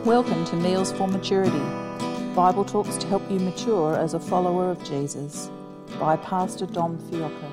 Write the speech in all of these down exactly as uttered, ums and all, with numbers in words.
Welcome to Meals for Maturity, Bible talks to help you mature as a follower of Jesus, by Pastor Dom Fiocco.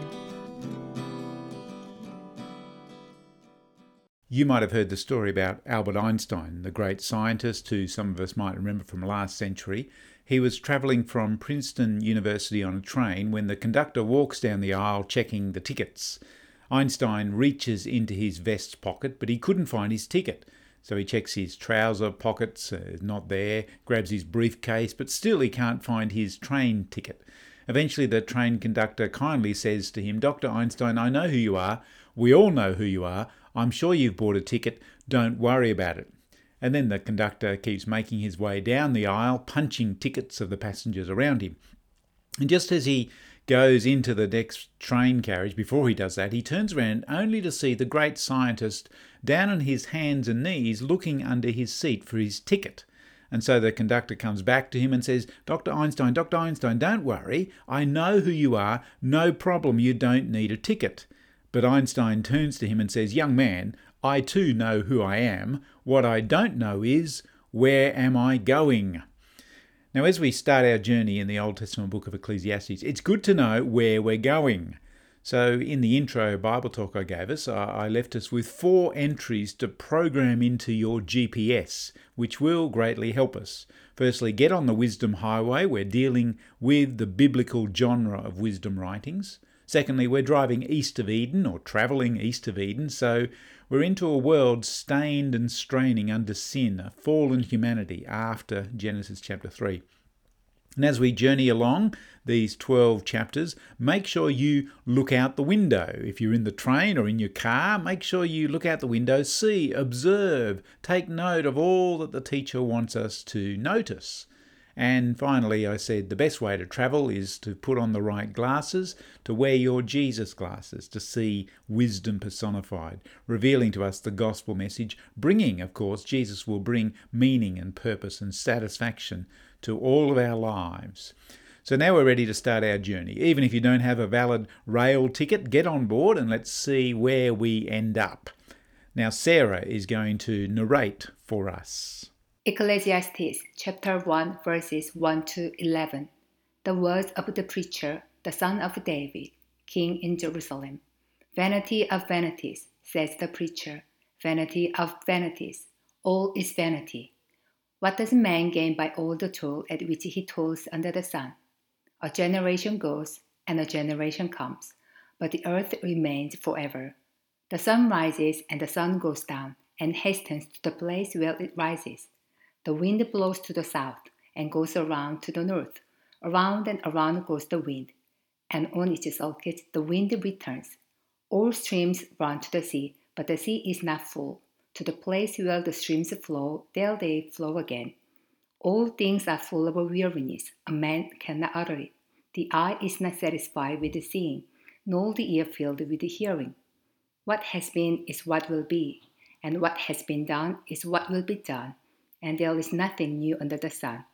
You might have heard the story about Albert Einstein, the great scientist who some of us might remember from last century. He was travelling from Princeton University on a train when the conductor walks down the aisle checking the tickets. Einstein reaches into his vest pocket, but he couldn't find his ticket. So he checks his trouser pockets, uh, not there, grabs his briefcase, but still he can't find his train ticket. Eventually the train conductor kindly says to him, "Doctor Einstein, I know who you are. We all know who you are. I'm sure you've bought a ticket. Don't worry about it." And then the conductor keeps making his way down the aisle, punching tickets of the passengers around him. And just as he goes into the next train carriage, before he does that, he turns around only to see the great scientist down on his hands and knees looking under his seat for his ticket. And so the conductor comes back to him and says, "Doctor Einstein, Doctor Einstein, don't worry. I know who you are. No problem. You don't need a ticket." But Einstein turns to him and says, "Young man, I too know who I am. What I don't know is, where am I going?" Now, as we start our journey in the Old Testament book of Ecclesiastes, it's good to know where we're going. So in the intro Bible talk I gave us, I left us with four entries to program into your G P S, which will greatly help us. Firstly, get on the wisdom highway. We're dealing with the biblical genre of wisdom writings. Secondly, we're driving east of Eden, or travelling east of Eden, so we're into a world stained and straining under sin, a fallen humanity after Genesis chapter three. And as we journey along these twelve chapters, make sure you look out the window. If you're in the train or in your car, make sure you look out the window, see, observe, take note of all that the teacher wants us to notice. And finally, I said the best way to travel is to put on the right glasses, to wear your Jesus glasses, to see wisdom personified, revealing to us the gospel message, bringing, of course, Jesus will bring meaning and purpose and satisfaction to all of our lives. So now we're ready to start our journey. Even if you don't have a valid rail ticket, get on board and let's see where we end up. Now Sarah is going to narrate for us. Ecclesiastes chapter one verses one to eleven. The words of the preacher, the son of David, king in Jerusalem. Vanity of vanities, says the preacher, vanity of vanities, all is vanity. What does man gain by all the toil at which he toils under the sun? A generation goes and a generation comes, but the earth remains forever. The sun rises and the sun goes down and hastens to the place where it rises. The wind blows to the south and goes around to the north. Around and around goes the wind, and on its circuit the wind returns. All streams run to the sea, but the sea is not full. To the place where the streams flow, there they flow again. All things are full of weariness. A man cannot utter it. The eye is not satisfied with seeing, nor the ear filled with hearing. What has been is what will be, and what has been done is what will be done. And there is nothing new under the sun.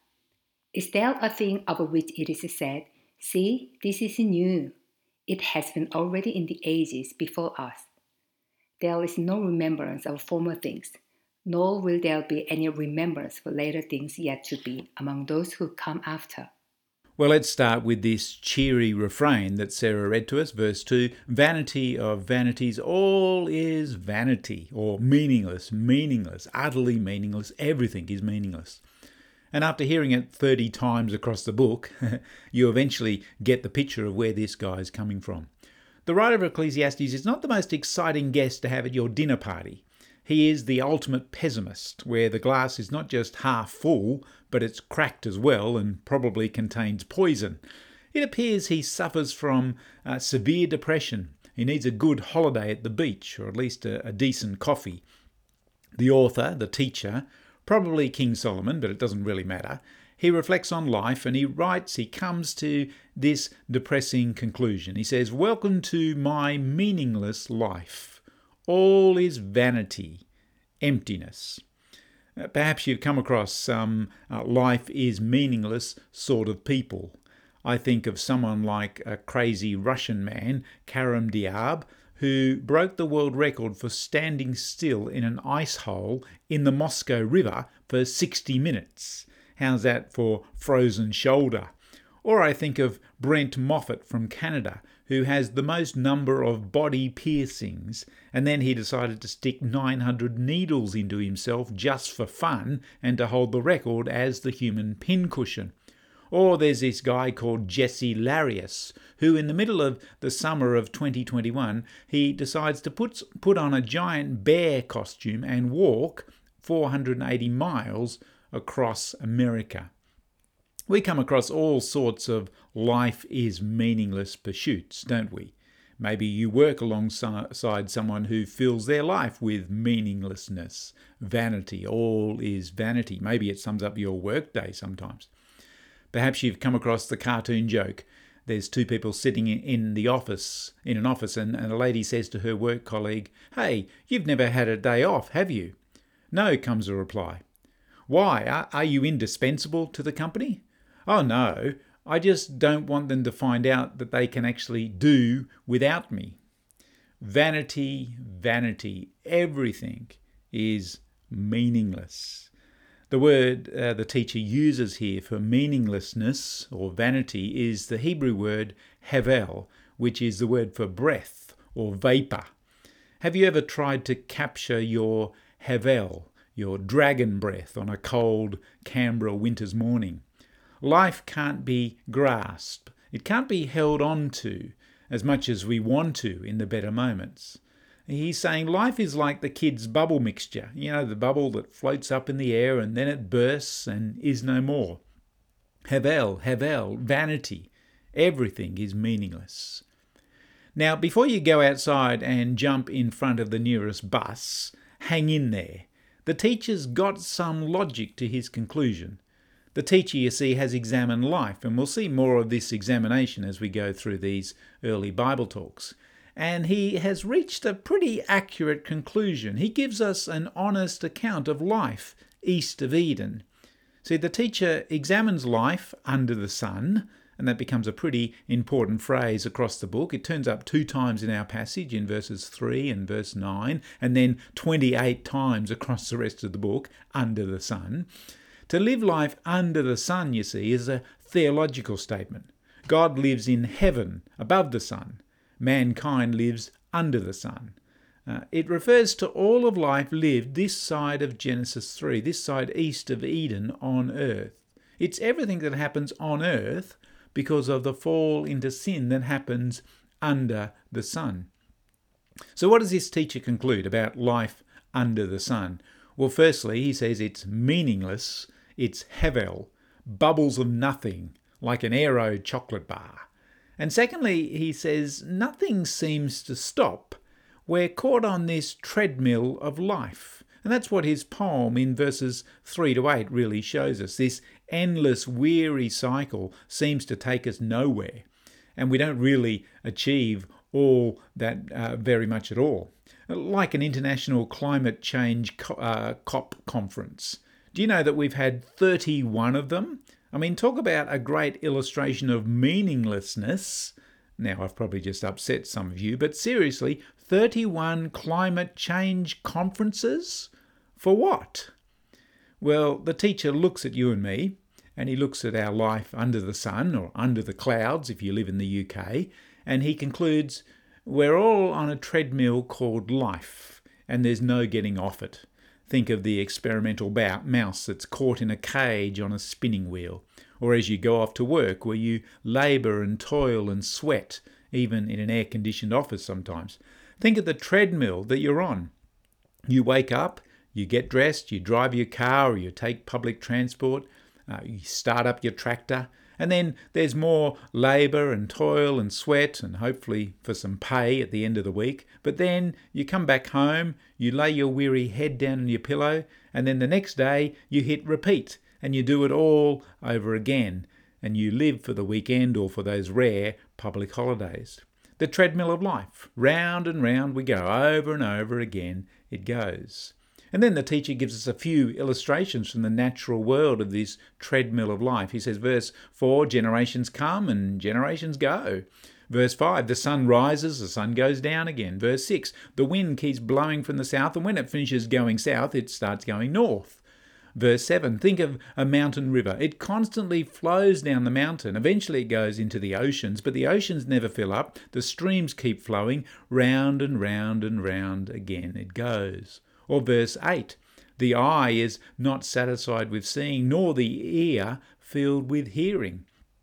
Is there a thing of which it is said, "See, this is new"? It has been already in the ages before us. There is no remembrance of former things, nor will there be any remembrance for later things yet to be among those who come after. Well, let's start with this cheery refrain that Sarah read to us, verse two. Vanity of vanities, all is vanity, or meaningless, meaningless, utterly meaningless. Everything is meaningless. And after hearing it thirty times across the book, you eventually get the picture of where this guy is coming from. The writer of Ecclesiastes is not the most exciting guest to have at your dinner party. He is the ultimate pessimist, where the glass is not just half full, but it's cracked as well and probably contains poison. It appears he suffers from uh, severe depression. He needs a good holiday at the beach, or at least a, a decent coffee. The author, the teacher, probably King Solomon, but it doesn't really matter, he reflects on life and he writes, he comes to this depressing conclusion. He says, "Welcome to my meaningless life. All is vanity, emptiness." Uh, perhaps you've come across some uh, life is meaningless sort of people. I think of someone like a crazy Russian man, Karam Diab, who broke the world record for standing still in an ice hole in the Moscow River for sixty minutes. How's that for frozen shoulder? Or I think of Brent Moffat from Canada, who has the most number of body piercings, and then he decided to stick nine hundred needles into himself just for fun and to hold the record as the human pincushion. Or there's this guy called Jesse Larius, who in the middle of the summer of twenty twenty-one, he decides to put, put on a giant bear costume and walk four hundred eighty miles across America. We come across all sorts of life is meaningless pursuits, don't we? Maybe you work alongside someone who fills their life with meaninglessness, vanity, all is vanity. Maybe it sums up your workday sometimes. Perhaps you've come across the cartoon joke. There's two people sitting in the office, in an office, and, and a lady says to her work colleague, "Hey, you've never had a day off, have you?" "No," comes a reply. "Why? Are, are you indispensable to the company?" "Oh no, I just don't want them to find out that they can actually do without me." Vanity, vanity, everything is meaningless. The word uh, the teacher uses here for meaninglessness or vanity is the Hebrew word hevel, which is the word for breath or vapour. Have you ever tried to capture your hevel, your dragon breath, on a cold Canberra winter's morning? Life can't be grasped. It can't be held on to as much as we want to in the better moments. He's saying life is like the kid's bubble mixture, you know, the bubble that floats up in the air and then it bursts and is no more. Hevel, hevel, vanity, everything is meaningless. Now, before you go outside and jump in front of the nearest bus, hang in there. The teacher's got some logic to his conclusion. The teacher, you see, has examined life, and we'll see more of this examination as we go through these early Bible talks. And he has reached a pretty accurate conclusion. He gives us an honest account of life east of Eden. See, the teacher examines life under the sun, and that becomes a pretty important phrase across the book. It turns up two times in our passage, in verses three and verse nine, and then twenty-eight times across the rest of the book, under the sun. To live life under the sun, you see, is a theological statement. God lives in heaven, above the sun. Mankind lives under the sun. Uh, it refers to all of life lived this side of Genesis three, this side east of Eden on earth. It's everything that happens on earth because of the fall into sin that happens under the sun. So what does this teacher conclude about life under the sun? Well, firstly, he says it's meaningless, it's hevel, bubbles of nothing, like an Aero chocolate bar. And secondly, he says, nothing seems to stop. We're caught on this treadmill of life. And that's what his poem in verses three to eight really shows us. This endless, weary cycle seems to take us nowhere. And we don't really achieve all that uh, very much at all. Like an international climate change co- uh, COP conference. Do you know that we've had thirty-one of them? I mean, talk about a great illustration of meaninglessness. Now, I've probably just upset some of you, but seriously, thirty-one climate change conferences? For what? Well, the teacher looks at you and me, and he looks at our life under the sun, or under the clouds if you live in the U K, and he concludes, we're all on a treadmill called life, and there's no getting off it. Think of the experimental mouse that's caught in a cage on a spinning wheel, or as you go off to work where you labour and toil and sweat, even in an air-conditioned office sometimes. Think of the treadmill that you're on. You wake up, you get dressed, you drive your car or you take public transport, uh, you start up your tractor, and then there's more labour and toil and sweat and hopefully for some pay at the end of the week. But then you come back home, you lay your weary head down on your pillow, and then the next day you hit repeat and you do it all over again. And you live for the weekend or for those rare public holidays. The treadmill of life. Round and round we go, over and over again it goes. And then the teacher gives us a few illustrations from the natural world of this treadmill of life. He says, verse four, generations come and generations go. Verse five, the sun rises, the sun goes down again. Verse six, the wind keeps blowing from the south, and when it finishes going south, it starts going north. Verse seven, think of a mountain river. It constantly flows down the mountain. Eventually it goes into the oceans, but the oceans never fill up. The streams keep flowing. Round and round and round again it goes. Or verse eight, the eye is not satisfied with seeing, nor the ear filled with hearing.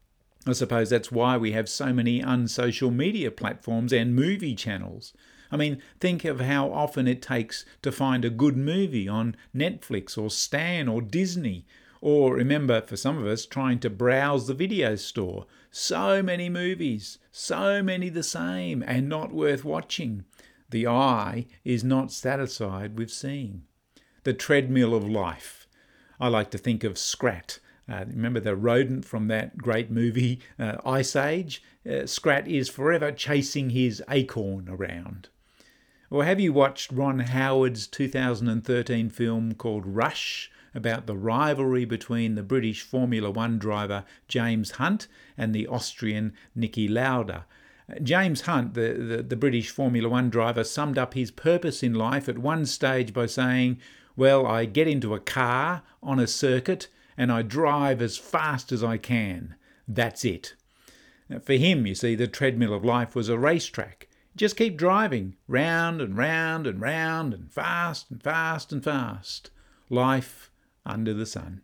I suppose that's why we have so many unsocial media platforms and movie channels. I mean, think of how often it takes to find a good movie on Netflix or Stan or Disney. Or remember, for some of us, trying to browse the video store. So many movies, so many the same and not worth watching. The eye is not satisfied with seeing. The treadmill of life. I like to think of Scrat. Uh, remember the rodent from that great movie, uh, Ice Age? Uh, Scrat is forever chasing his acorn around. Or have you watched Ron Howard's two thousand thirteen film called Rush, about the rivalry between the British Formula One driver James Hunt and the Austrian Niki Lauda? James Hunt, the, the, the British Formula One driver, summed up his purpose in life at one stage by saying, well, I get into a car on a circuit and I drive as fast as I can. That's it. For him, you see, the treadmill of life was a racetrack. Just keep driving, round and round and round and fast and fast and fast. Life under the sun.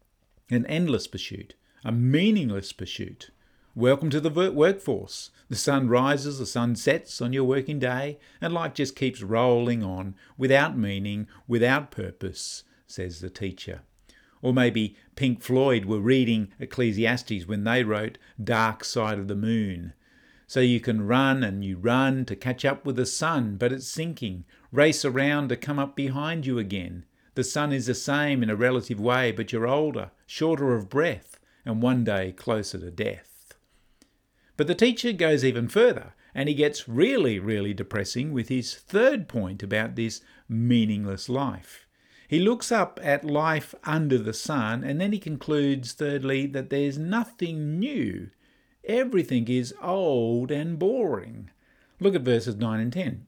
An endless pursuit, a meaningless pursuit. Welcome to the workforce. The sun rises, the sun sets on your working day, and life just keeps rolling on without meaning, without purpose, says the teacher. Or maybe Pink Floyd were reading Ecclesiastes when they wrote Dark Side of the Moon. So you can run and you run to catch up with the sun, but it's sinking. Race around to come up behind you again. The sun is the same in a relative way, but you're older, shorter of breath, and one day closer to death. But the teacher goes even further, and he gets really, really depressing with his third point about this meaningless life. He looks up at life under the sun, and then he concludes, thirdly, that there's nothing new. Everything is old and boring. Look at verses nine and ten.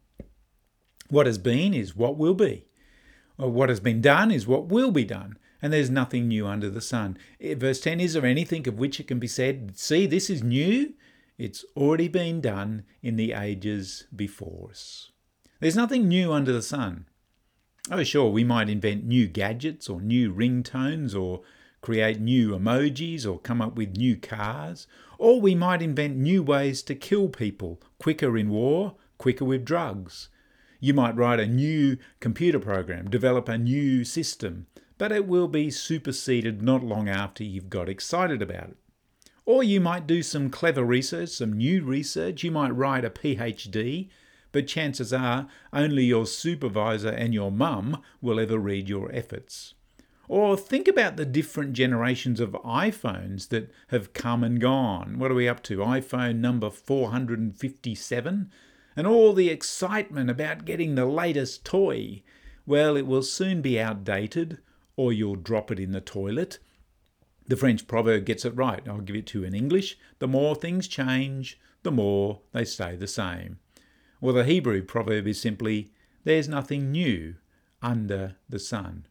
What has been is what will be. Or what has been done is what will be done. And there's nothing new under the sun. Verse ten, is there anything of which it can be said, see, this is new? It's already been done in the ages before us. There's nothing new under the sun. Oh, sure, we might invent new gadgets or new ringtones or create new emojis or come up with new cars. Or we might invent new ways to kill people, quicker in war, quicker with drugs. You might write a new computer program, develop a new system, but it will be superseded not long after you've got excited about it. Or you might do some clever research, some new research. You might write a P H D, but chances are only your supervisor and your mum will ever read your efforts. Or think about the different generations of iPhones that have come and gone. What are we up to? iPhone number four hundred fifty-seven? And all the excitement about getting the latest toy. Well, it will soon be outdated, or you'll drop it in the toilet. The French proverb gets it right. I'll give it to you in English. The more things change, the more they stay the same. Well, the Hebrew proverb is simply, there's nothing new under the sun.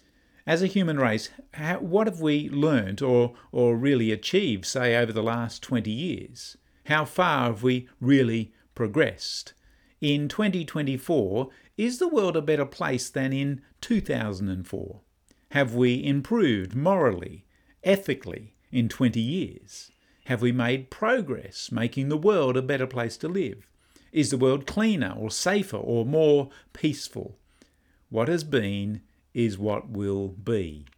As a human race, how, what have we learnt or, or really achieved, say, over the last twenty years? How far have we really progressed? In twenty twenty-four, is the world a better place than in two thousand four? Have we improved morally, ethically in twenty years? Have we made progress, making the world a better place to live? Is the world cleaner or safer or more peaceful? What has been is what will be.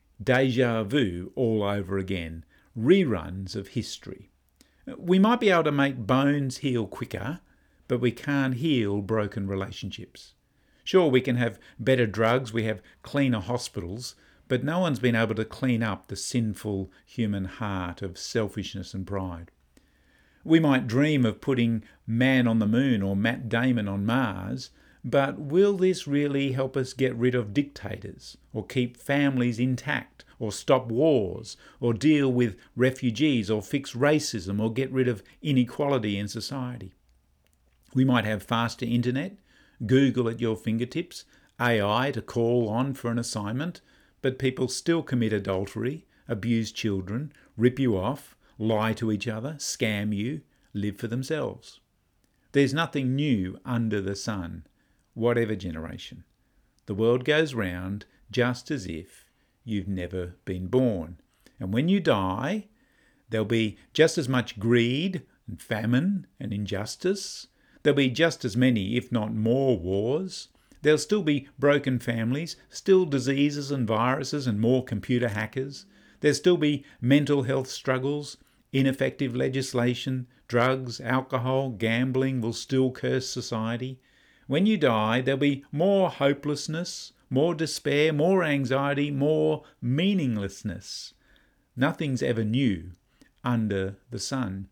Deja vu all over again. Reruns of history. We might be able to make bones heal quicker, but we can't heal broken relationships. Sure, we can have better drugs, we have cleaner hospitals, but no one's been able to clean up the sinful human heart of selfishness and pride. We might dream of putting man on the moon or Matt Damon on Mars, but will this really help us get rid of dictators, or keep families intact, or stop wars, or deal with refugees, or fix racism, or get rid of inequality in society? We might have faster internet, Google at your fingertips, A I to call on for an assignment, but people still commit adultery, abuse children, rip you off, lie to each other, scam you, live for themselves. There's nothing new under the sun, whatever generation. The world goes round just as if you've never been born. And when you die, there'll be just as much greed and famine and injustice. There'll be just as many, if not more, wars. There'll still be broken families, still diseases and viruses and more computer hackers. There'll still be mental health struggles, ineffective legislation, drugs, alcohol, gambling will still curse society. When you die, there'll be more hopelessness, more despair, more anxiety, more meaninglessness. Nothing's ever new under the sun.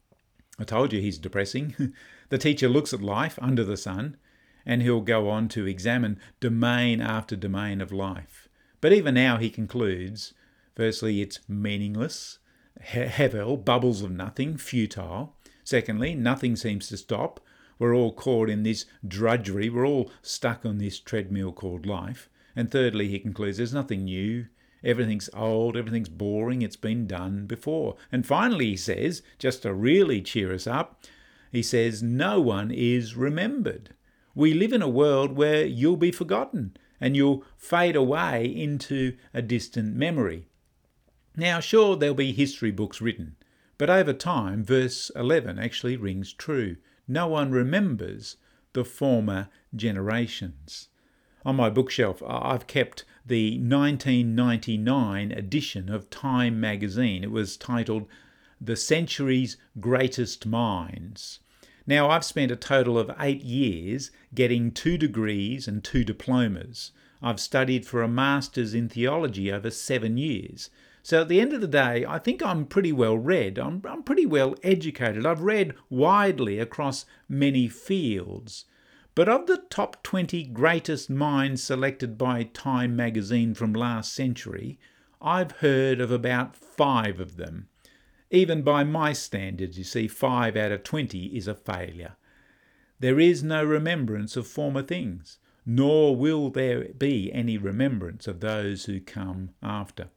I told you he's depressing. The teacher looks at life under the sun, and he'll go on to examine domain after domain of life. But even now he concludes, firstly, it's meaningless, hevel, bubbles of nothing, futile. Secondly, nothing seems to stop. We're all caught in this drudgery. We're all stuck on this treadmill called life. And thirdly, he concludes, there's nothing new. Everything's old, everything's boring, it's been done before. And finally, he says, just to really cheer us up, he says, no one is remembered. We live in a world where you'll be forgotten and you'll fade away into a distant memory. Now, sure, there'll be history books written, but over time, verse eleven actually rings true. No one remembers the former generations. On my bookshelf, I've kept the nineteen ninety-nine edition of Time magazine. It was titled The Century's Greatest Minds. Now, I've spent a total of eight years getting two degrees and two diplomas. I've studied for a master's in theology over seven years. So at the end of the day, I think I'm pretty well read. I'm, I'm pretty well educated. I've read widely across many fields. But of the top twenty greatest minds selected by Time magazine from last century, I've heard of about five of them. Even by my standards, you see, five out of twenty is a failure. There is no remembrance of former things, nor will there be any remembrance of those who come after.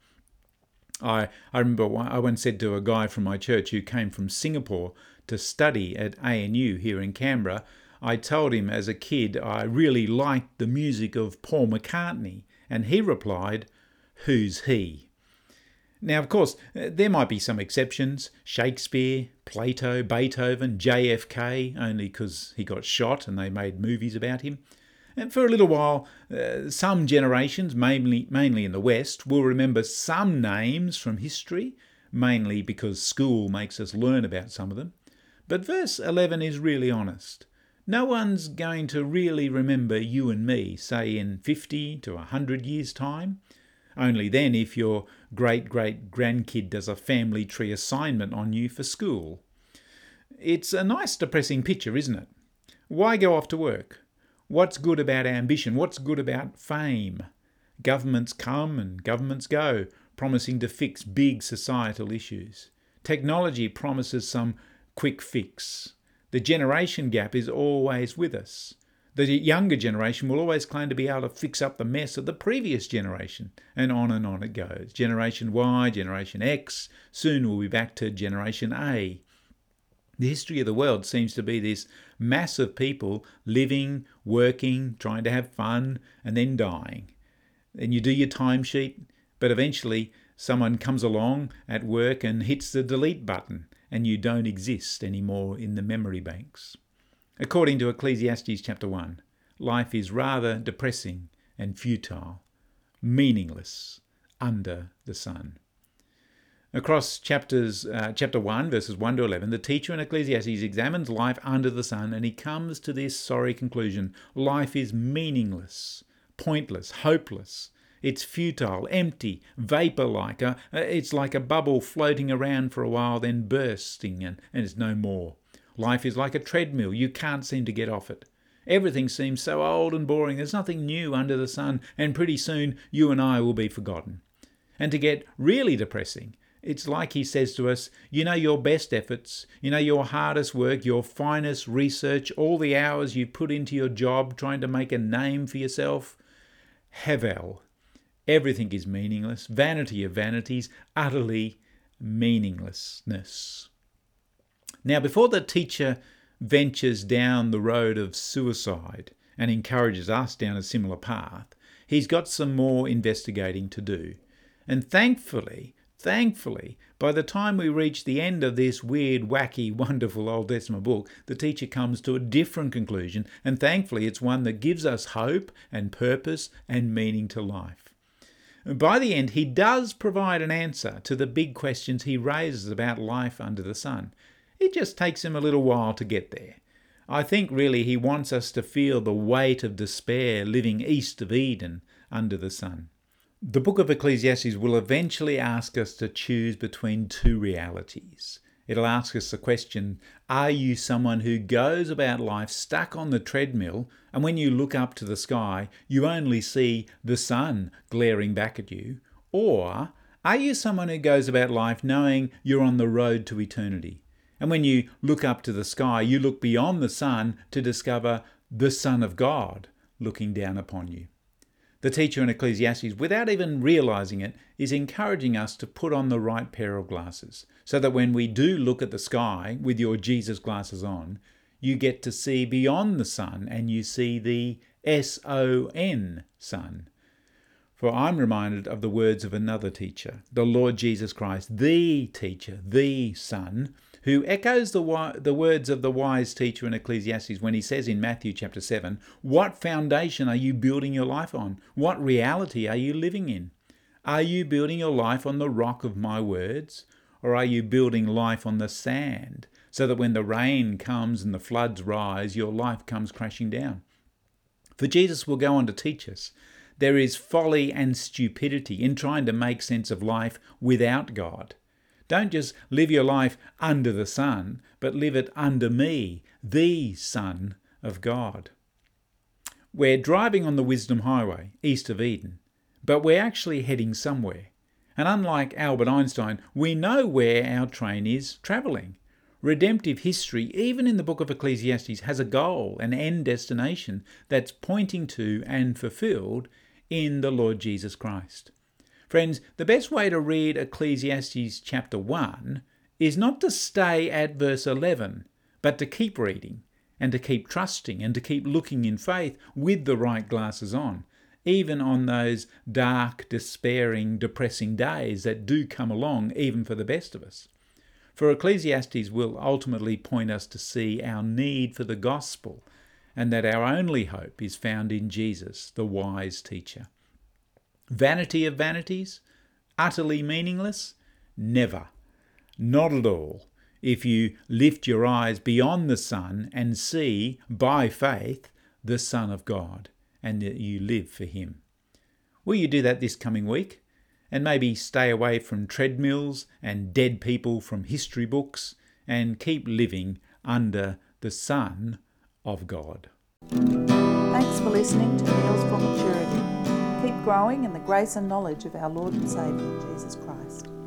I, I remember I once said to a guy from my church who came from Singapore to study at A N U here in Canberra, I told him as a kid I really liked the music of Paul McCartney, and he replied, "Who's he?" Now, of course, there might be some exceptions. Shakespeare, Plato, Beethoven, J F K, only because he got shot and they made movies about him. And for a little while, uh, some generations, mainly, mainly in the West, will remember some names from history, mainly because school makes us learn about some of them. But verse eleven is really honest. No one's going to really remember you and me, say in fifty to one hundred years' time. Only then if your great-great-grandkid does a family tree assignment on you for school. It's a nice depressing picture, isn't it? Why go off to work? What's good about ambition? What's good about fame? Governments come and governments go, promising to fix big societal issues. Technology promises some quick fix. The generation gap is always with us. The younger generation will always claim to be able to fix up the mess of the previous generation, and on and on it goes. Generation Y, Generation X, soon we'll be back to Generation A. The history of the world seems to be this mass of people living, working, trying to have fun, and then dying. And you do your timesheet, but eventually someone comes along at work and hits the delete button, and you don't exist anymore in the memory banks. According to Ecclesiastes chapter one, life is rather depressing and futile, meaningless under the sun. Across chapters, uh, chapter one, verses one to eleven, the teacher in Ecclesiastes examines life under the sun, and he comes to this sorry conclusion. Life is meaningless, pointless, hopeless. It's futile, empty, vapour-like. Uh, it's like a bubble floating around for a while, then bursting, and, and it's no more. Life is like a treadmill. You can't seem to get off it. Everything seems so old and boring. There's nothing new under the sun, and pretty soon you and I will be forgotten. And to get really depressing, it's like he says to us, you know, your best efforts, you know, your hardest work, your finest research, all the hours you put into your job trying to make a name for yourself, Hevel. Everything is meaningless, vanity of vanities, utterly meaninglessness. Now, before the teacher ventures down the road of suicide and encourages us down a similar path, he's got some more investigating to do. And thankfully, thankfully, by the time we reach the end of this weird, wacky, wonderful Old Testament book, the teacher comes to a different conclusion, and thankfully it's one that gives us hope and purpose and meaning to life. And by the end, he does provide an answer to the big questions he raises about life under the sun. It just takes him a little while to get there. I think really he wants us to feel the weight of despair living east of Eden under the sun. The book of Ecclesiastes will eventually ask us to choose between two realities. It'll ask us the question, are you someone who goes about life stuck on the treadmill, and when you look up to the sky, you only see the sun glaring back at you? Or are you someone who goes about life knowing you're on the road to eternity? And when you look up to the sky, you look beyond the sun to discover the Son of God looking down upon you. The teacher in Ecclesiastes, without even realizing it, is encouraging us to put on the right pair of glasses, so that when we do look at the sky with your Jesus glasses on, you get to see beyond the sun and you see the S O N, sun. For I'm reminded of the words of another teacher, the Lord Jesus Christ, the teacher, the Son, who echoes the, wi- the words of the wise teacher in Ecclesiastes when he says in Matthew chapter seven, what foundation are you building your life on? What reality are you living in? Are you building your life on the rock of my words? Or are you building life on the sand, so that when the rain comes and the floods rise, your life comes crashing down? For Jesus will go on to teach us, there is folly and stupidity in trying to make sense of life without God. Don't just live your life under the sun, but live it under me, the Son of God. We're driving on the Wisdom Highway, east of Eden, but we're actually heading somewhere. And unlike Albert Einstein, we know where our train is travelling. Redemptive history, even in the book of Ecclesiastes, has a goal, an end destination that's pointing to and fulfilled in the Lord Jesus Christ. Friends, the best way to read Ecclesiastes chapter one is not to stay at verse eleven, but to keep reading and to keep trusting and to keep looking in faith with the right glasses on, even on those dark, despairing, depressing days that do come along even for the best of us. For Ecclesiastes will ultimately point us to see our need for the gospel and that our only hope is found in Jesus, the wise teacher. Vanity of vanities? Utterly meaningless? Never. Not at all. If you lift your eyes beyond the sun and see, by faith, the Son of God, and that you live for him. Will you do that this coming week? And maybe stay away from treadmills and dead people from history books and keep living under the Son of God. Thanks for listening to Meals for Maturity. Keep growing in the grace and knowledge of our Lord and Saviour, Jesus Christ.